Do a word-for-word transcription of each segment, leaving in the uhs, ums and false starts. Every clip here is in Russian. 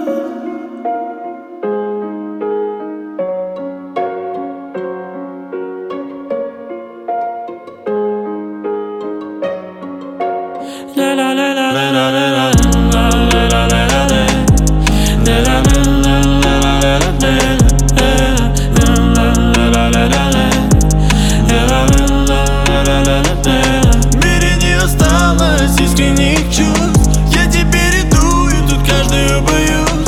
В мире не осталось искренних чувств. Я теперь иду и тут каждую боюсь.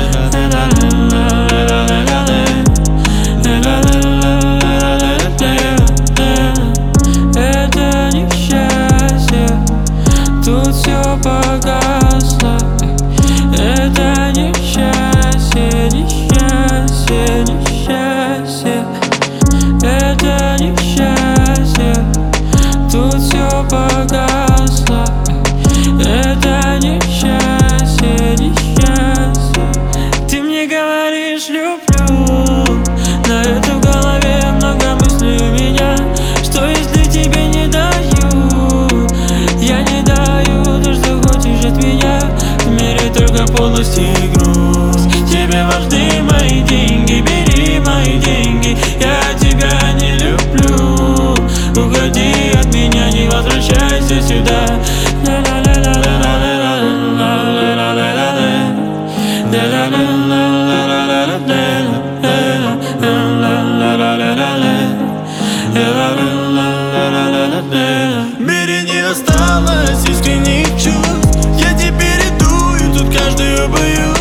Это несчастье, тут все погасло. Это несчастье, несчастье, несчастье. Это несчастье, тут все погасло. Это несчастье, несчастье. Ты мне говоришь люблю, но это в голове много мыслей у меня. Что если тебе не даю? Я не даю то, что хочешь от меня. В мире только полность и грусть. Тебе важны мои деньги, бери мои деньги. Я тебя не люблю. Уходи от меня, не возвращайся сюда. В мире не осталось искренних чувств. Я теперь иду и тут каждую боюсь.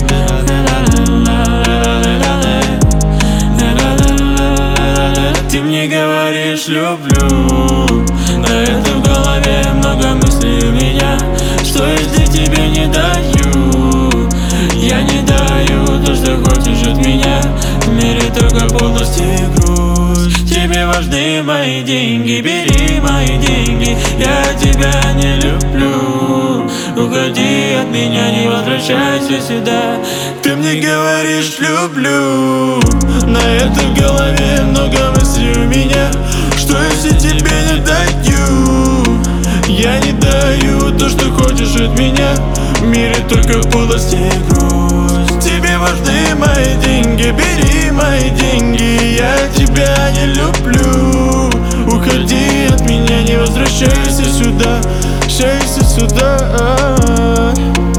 Ты мне говоришь люблю, но это в голове много мыслей у меня. Что если тебе не даю? Я не даю то, что хочешь от меня. В мире только полность и грусть. Тебе важны мои деньги, бери мои деньги. Я тебя не люблю. Уходи от меня, не возвращайся сюда. Ты мне говоришь люблю, на это в голове много мыслей у меня. Что если тебе не даю? Я не даю то, что хочешь от меня. В мире только полость и грусть. Тебе важны мои деньги, бери мои деньги. Я тебя не люблю. Уходи от меня, не возвращайся сюда. Возвращайся сюда.